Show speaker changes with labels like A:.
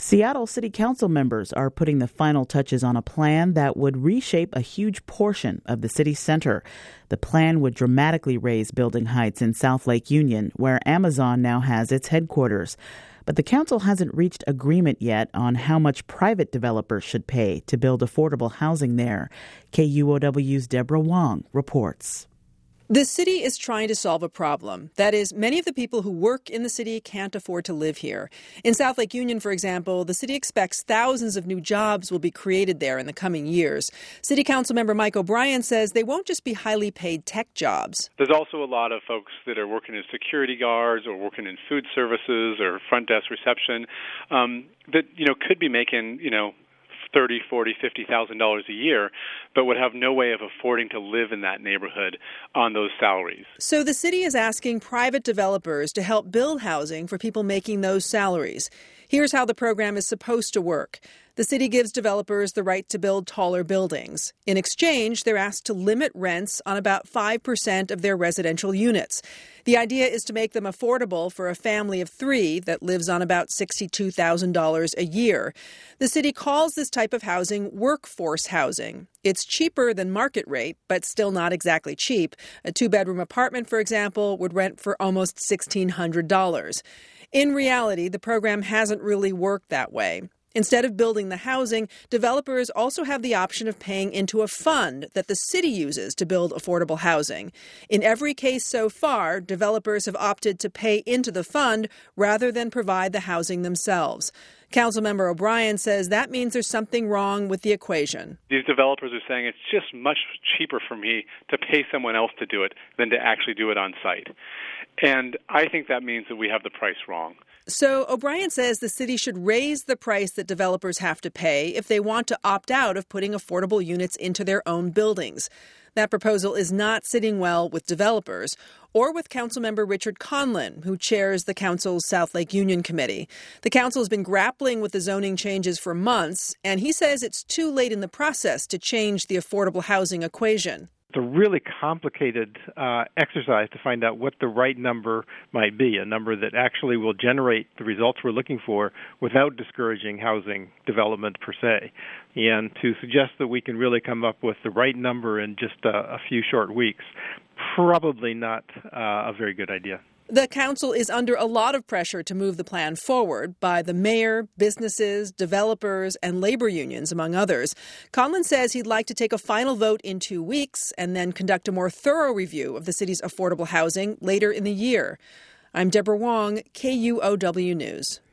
A: Seattle City Council members are putting the final touches on a plan that would reshape a huge portion of the city center. The plan would dramatically raise building heights in South Lake Union, where Amazon now has its headquarters. But the council hasn't reached agreement yet on how much private developers should pay to build affordable housing there. KUOW's Deborah Wong reports.
B: The city is trying to solve a problem. That is, many of the people who work in the city can't afford to live here. In South Lake Union, for example, the city expects thousands of new jobs will be created there in the coming years. City Council member Mike O'Brien says they won't just be highly paid tech jobs.
C: There's also a lot of folks that are working as security guards or working in food services or front desk reception that, could be making, $30,000, $40,000, $50,000 a year, but would have no way of affording to live in that neighborhood on those salaries.
B: So the city is asking private developers to help build housing for people making those salaries. Here's how the program is supposed to work. The city gives developers the right to build taller buildings. In exchange, they're asked to limit rents on about 5% of their residential units. The idea is to make them affordable for a family of three that lives on about $62,000 a year. The city calls this type of housing workforce housing. It's cheaper than market rate, but still not exactly cheap. A two-bedroom apartment, for example, would rent for almost $1,600. In reality, the program hasn't really worked that way. Instead of building the housing, developers also have the option of paying into a fund that the city uses to build affordable housing. In every case so far, developers have opted to pay into the fund rather than provide the housing themselves. Councilmember O'Brien says that means there's something wrong with the equation.
C: These developers are saying it's just much cheaper for me to pay someone else to do it than to actually do it on site. And I think that means that we have the price wrong.
B: So O'Brien says the city should raise the price that developers have to pay if they want to opt out of putting affordable units into their own buildings. That proposal is not sitting well with developers or with Councilmember Richard Conlin, who chairs the council's South Lake Union Committee. The council has been grappling with the zoning changes for months, and he says it's too late in the process to change the affordable housing equation.
D: It's a really complicated exercise to find out what the right number might be, a number that actually will generate the results we're looking for without discouraging housing development per se. And to suggest that we can really come up with the right number in just a few short weeks, probably not a very good idea.
B: The council is under a lot of pressure to move the plan forward by the mayor, businesses, developers, and labor unions, among others. Conlin says he'd like to take a final vote in 2 weeks and then conduct a more thorough review of the city's affordable housing later in the year. I'm Deborah Wong, KUOW News.